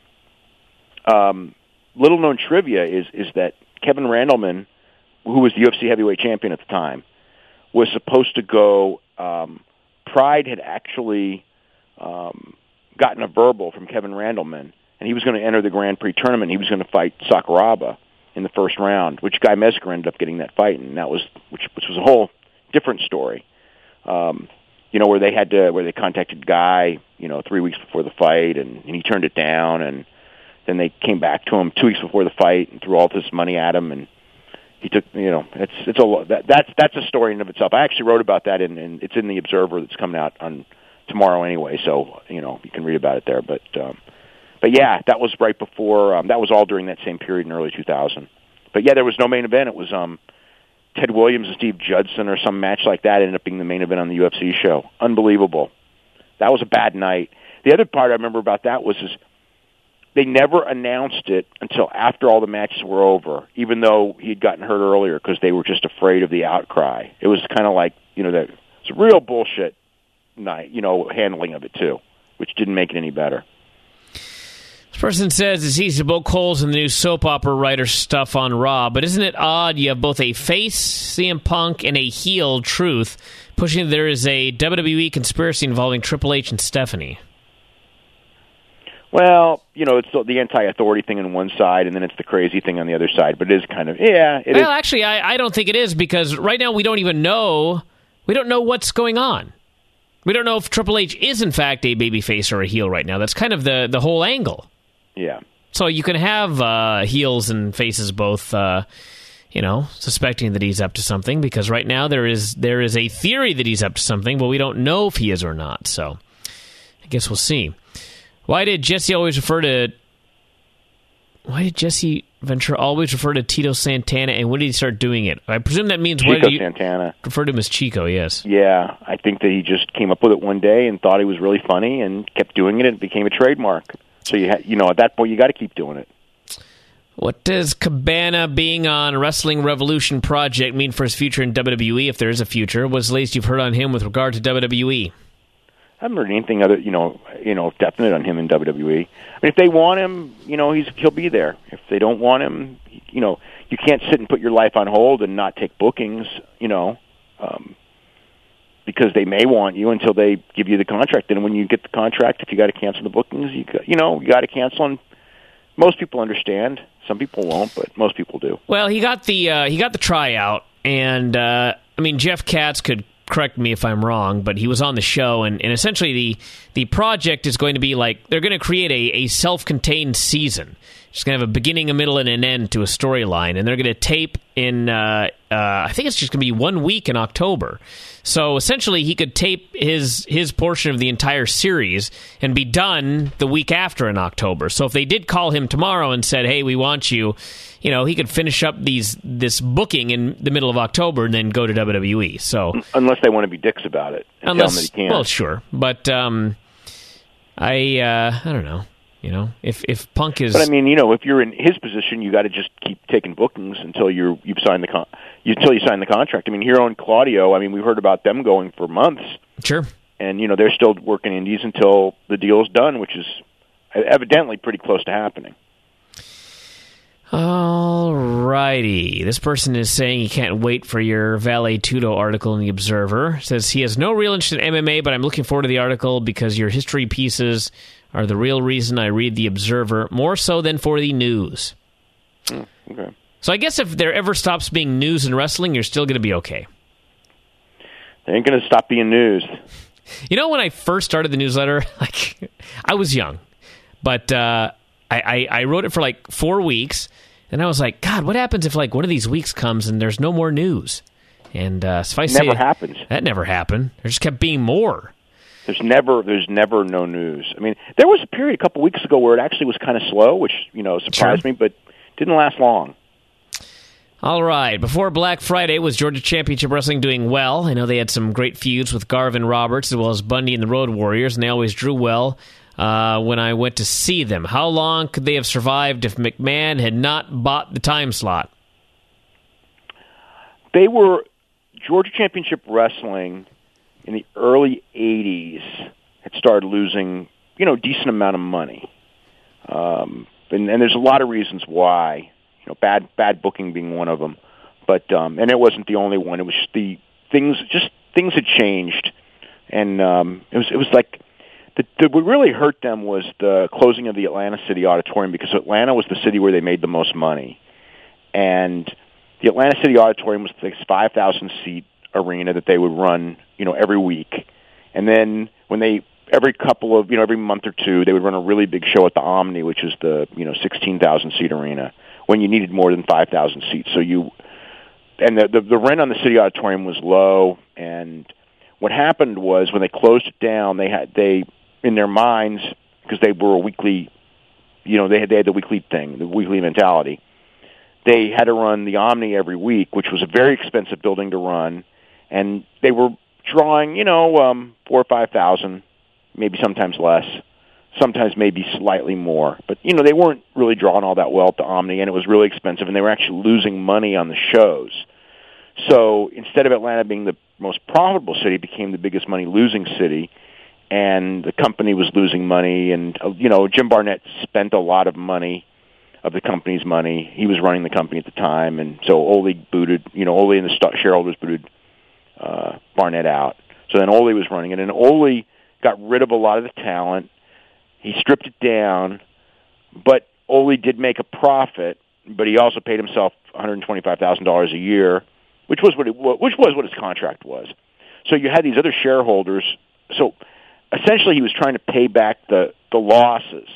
um, little known trivia is is that Kevin Randleman, who was the U F C heavyweight champion at the time, was supposed to go. Um, Pride had actually um, gotten a verbal from Kevin Randleman, and he was going to enter the Grand Prix tournament. He was going to fight Sakuraba in the first round, which Guy Mesker ended up getting that fight, and that was which which was a whole different story. Um, you know, where they had to where they contacted Guy, you know, three weeks before the fight, and, and he turned it down, and then they came back to him two weeks before the fight and threw all this money at him, and he took, you know, it's it's a that that's that's a story in and of itself. I actually wrote about that in, in it's in the Observer that's coming out on tomorrow anyway, so you know you can read about it there. But um, but yeah, that was right before um, that was all during that same period in early two thousand. But yeah, there was no main event. It was um, Ted Williams and Steve Judson or some match like that ended up being the main event on the U F C show. Unbelievable. That was a bad night. The other part I remember about that was is they never announced it until after all the matches were over, even though he'd gotten hurt earlier because they were just afraid of the outcry. It was kind of like, you know, that it's a real bullshit night, you know, handling of it too, which didn't make it any better. This person says it's easy to poke holes in the new soap opera writer stuff on Raw, but isn't it odd you have both a face, C M Punk, and a heel, Truth, pushing that there is a W W E conspiracy involving Triple H and Stephanie? Well, you know, it's the anti-authority thing on one side, and then it's the crazy thing on the other side. But it is kind of, yeah, it well, is. actually, I, I don't think it is, because right now we don't even know, we don't know what's going on. We don't know if Triple H is, in fact, a babyface or a heel right now. That's kind of the, the whole angle. Yeah. So you can have uh, heels and faces both, uh, you know, suspecting that he's up to something, because right now there is there is a theory that he's up to something, but we don't know if he is or not. So I guess we'll see. Why did Jesse always refer to... Why did Jesse Ventura always refer to Tito Santana, and when did he start doing it? I presume that means... Chico you Santana. Refer to him as Chico, yes. Yeah, I think that he just came up with it one day and thought he was really funny and kept doing it, and it became a trademark. So, you ha- you know, at that point, you got to keep doing it. What does Cabana being on Wrestling Revolution Project mean for his future in W W E, if there is a future? What's the latest you've heard on him with regard to W W E? I haven't heard anything other, you know, you know, definite on him in W W E. I mean, if they want him, you know, he's he'll be there. If they don't want him, you know, you can't sit and put your life on hold and not take bookings, you know, um, because they may want you until they give you the contract. And when you get the contract, if you got to cancel the bookings, you got, you know, you got to cancel. And most people understand. Some people won't, but most people do. Well, he got the uh, he got the tryout, and uh, I mean, Jeff Katz could correct me if I'm wrong, but he was on the show, and, and essentially the the project is going to be like, they're going to create a, a self-contained season. It's going to have a beginning, a middle, and an end to a storyline, and they're going to tape in, uh, uh, I think it's just going to be one week in October. So essentially he could tape his his portion of the entire series and be done the week after in October. So if they did call him tomorrow and said, hey, we want you, you know, he could finish up these this booking in the middle of October and then go to W W E. So unless they want to be dicks about it and unless, tell him that he can't. Well, sure. But um, I, uh, I don't know. You know, if if Punk is, but I mean, you know, if you're in his position, you got to just keep taking bookings until you're you've signed the con- until you sign the contract. I mean, Hero and Claudio. I mean, we've heard about them going for months. Sure. And you know, they're still working indies until the deal's done, which is evidently pretty close to happening. All righty. This person is saying he can't wait for your Valet Tudo article in The Observer. Says he has no real interest in M M A, but I'm looking forward to the article because your history pieces are the real reason I read The Observer, more so than for the news. Mm, okay. So I guess if there ever stops being news in wrestling, you're still going to be okay. They ain't going to stop being news. You know, when I first started the newsletter, like I was young, but uh, I, I, I wrote it for like four weeks, and I was like, God, what happens if like one of these weeks comes and there's no more news? And uh, suffice to say, never happens. That never happened. There just kept being more. There's never, there's never no news. I mean, there was a period a couple weeks ago where it actually was kind of slow, which you know surprised sure. me, but didn't last long. All right. Before Black Friday, was Georgia Championship Wrestling doing well? I know they had some great feuds with Garvin Roberts as well as Bundy and the Road Warriors, and they always drew well uh, when I went to see them. How long could they have survived if McMahon had not bought the time slot? They were Georgia Championship Wrestling in the early eighties had started losing, you know, decent amount of money. Um, and, and there's a lot of reasons why, you know, bad bad booking being one of them. But um, and it wasn't the only one. It was just the things, just things had changed, and um, it was it was like the, the what really hurt them was the closing of the Atlanta City Auditorium, because Atlanta was the city where they made the most money, and the Atlanta City Auditorium was this five thousand seat arena that they would run, you know, every week. And then when they, every couple of, you know, every month or two, they would run a really big show at the Omni, which is the, you know, sixteen thousand seat arena, when you needed more than five thousand seats. So you, and the, the the rent on the City Auditorium was low. And what happened was when they closed it down, they had they in their minds, because they were a weekly, you know, they had they had the weekly thing, the weekly mentality. They had to run the Omni every week, which was a very expensive building to run, and they were drawing, you know, um, four or five thousand, maybe sometimes less, sometimes maybe slightly more. But you know, they weren't really drawing all that well at the Omni, and it was really expensive, and they were actually losing money on the shows. So instead of Atlanta being the most profitable city, it became the biggest money losing city, and the company was losing money. And uh, you know, Jim Barnett spent a lot of money. Of the company's money. He was running the company at the time, and so Ole booted, you know, Ole and the stock shareholders booted uh, Barnett out. So then Ole was running it, and Ole got rid of a lot of the talent. He stripped it down, but Ole did make a profit, but he also paid himself one hundred twenty-five thousand dollars a year, which was what it, which was what his contract was. So you had these other shareholders. So essentially, he was trying to pay back the the losses.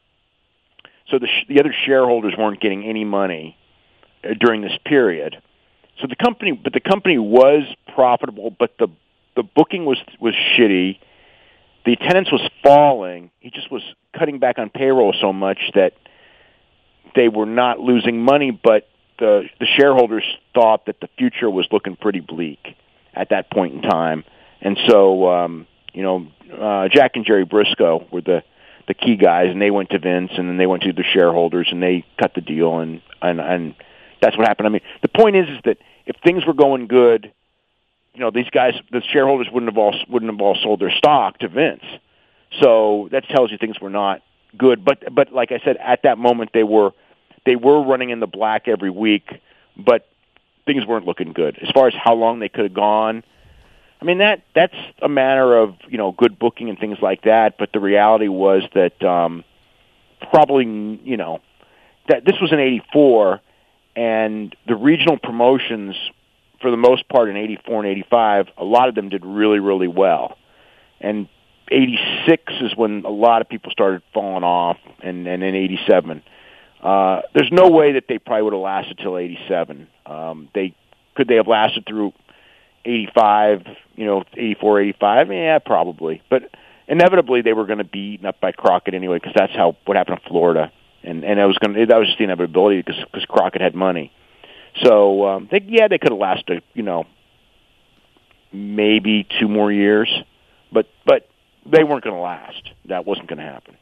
So the, sh- the other shareholders weren't getting any money uh, during this period. So the company, but the company was profitable, but the the booking was was shitty. The attendance was falling. He just was cutting back on payroll so much that they were not losing money, but the the shareholders thought that the future was looking pretty bleak at that point in time. And so, um, you know, uh, Jack and Jerry Briscoe were the the key guys, and they went to Vince, and then they went to the shareholders, and they cut the deal, and, and and that's what happened. I mean, the point is, is that if things were going good, you know, these guys, the shareholders wouldn't have all wouldn't have all sold their stock to Vince. So that tells you things were not good. But but like I said, at that moment they were they were running in the black every week, but things weren't looking good as far as how long they could have gone. I mean, that that's a matter of, you know, good booking and things like that, but the reality was that um, probably, you know, that this was in eighty-four, and the regional promotions, for the most part in eighty-four and eighty-five, a lot of them did really, really well. And eighty-six is when a lot of people started falling off, and, and in eighty-seven. Uh, there's no way that they probably would have lasted till eighty-seven. Um, they could they have lasted through eighty-five, you know, eighty-four, eighty-five, yeah, probably. But inevitably, they were going to be eaten up by Crockett anyway, because that's how what happened in Florida, and and it was going to, that was just the inevitability because because Crockett had money. So um, they, yeah, they could have lasted, you know, maybe two more years, but but they weren't going to last. That wasn't going to happen.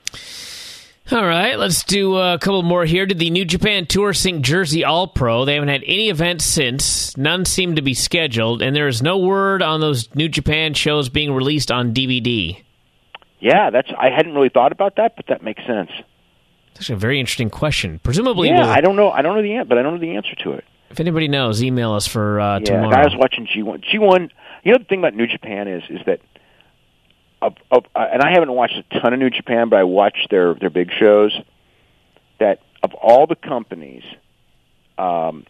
All right, let's do a couple more here. Did the New Japan Tour sink Jersey All Pro? They haven't had any events since. None seem to be scheduled, and there is no word on those New Japan shows being released on D V D. Yeah, that's. I hadn't really thought about that, but that makes sense. That's a very interesting question. Presumably, yeah, we'll, I don't know. I don't know the answer, but I don't know the answer to it. If anybody knows, email us for uh, yeah, tomorrow. I was watching G one. G one. You know, the thing about New Japan is is that. Of, of, uh, and I haven't watched a ton of New Japan, but I watched their, their big shows, that of all the companies, um,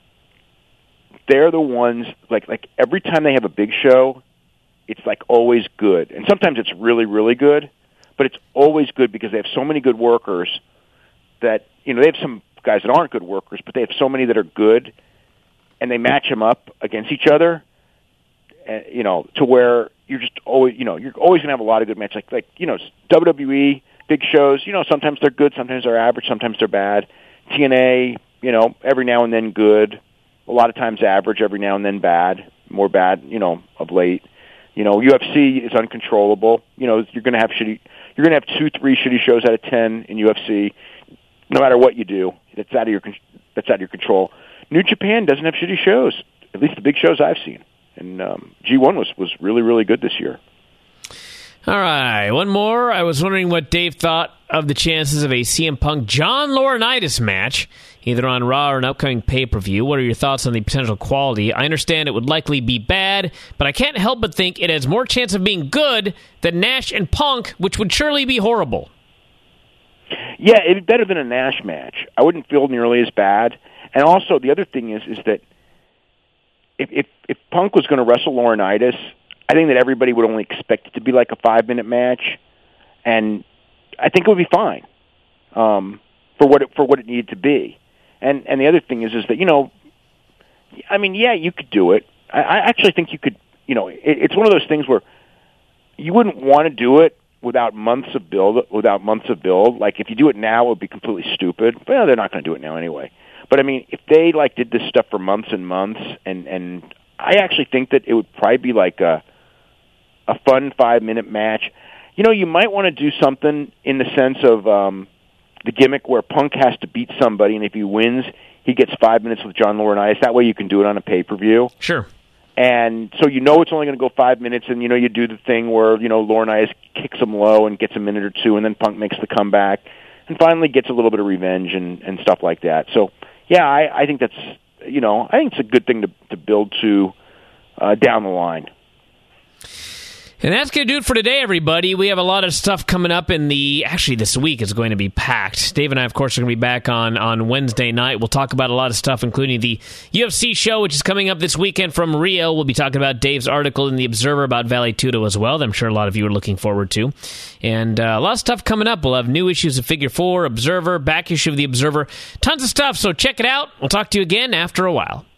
they're the ones, like like every time they have a big show, it's like always good. And sometimes it's really, really good, but it's always good because they have so many good workers that, you know, they have some guys that aren't good workers, but they have so many that are good, and they match them up against each other, uh, you know, to where you're just always, you know, you're always going to have a lot of good matches. Like, like, you know, W W E, big shows, you know, sometimes they're good, sometimes they're average, sometimes they're bad. T N A, you know, every now and then good, a lot of times average, every now and then bad, more bad, you know, of late. You know, U F C is uncontrollable. You know, you're going to have shitty, you're going to have two, three shitty shows out of ten in U F C, no matter what you do. That's out of your, that's out of your control. New Japan doesn't have shitty shows, at least the big shows I've seen. And um, G one was, was really, really good this year. All right, one more. I was wondering what Dave thought of the chances of a C M Punk John Laurinaitis match, either on Raw or an upcoming pay-per-view. What are your thoughts on the potential quality? I understand it would likely be bad, but I can't help but think it has more chance of being good than Nash and Punk, which would surely be horrible. Yeah, it'd be better than a Nash match. I wouldn't feel nearly as bad. And also, the other thing is, is that If, if if Punk was going to wrestle Laurinaitis, I think that everybody would only expect it to be like a five-minute match, and I think it would be fine um, for what it, for what it needed to be. And and the other thing is is that, you know, I mean, yeah, you could do it. I, I actually think you could. You know, it, it's one of those things where you wouldn't want to do it without months of build. Without months of build, like if you do it now, it would be completely stupid. Well, they're not going to do it now anyway. But I mean, if they like did this stuff for months and months, and and I actually think that it would probably be like a a fun five minute match. You know, you might want to do something in the sense of um, the gimmick where Punk has to beat somebody, and if he wins, he gets five minutes with John Laurinaitis. That way you can do it on a pay-per-view. Sure. And so you know it's only going to go five minutes, and, you know, you do the thing where, you know, Laurinaitis kicks him low and gets a minute or two, and then Punk makes the comeback and finally gets a little bit of revenge and, and stuff like that. So, yeah, I, I think that's, you know, I think it's a good thing to, to build to uh, down the line. And that's going to do it for today, everybody. We have a lot of stuff coming up in the... Actually, this week is going to be packed. Dave and I, of course, are going to be back on, on Wednesday night. We'll talk about a lot of stuff, including the U F C show, which is coming up this weekend from Rio. We'll be talking about Dave's article in The Observer about Vale Tudo as well, that I'm sure a lot of you are looking forward to. And uh, a lot of stuff coming up. We'll have new issues of Figure four, Observer, back issue of The Observer. Tons of stuff, so check it out. We'll talk to you again after a while.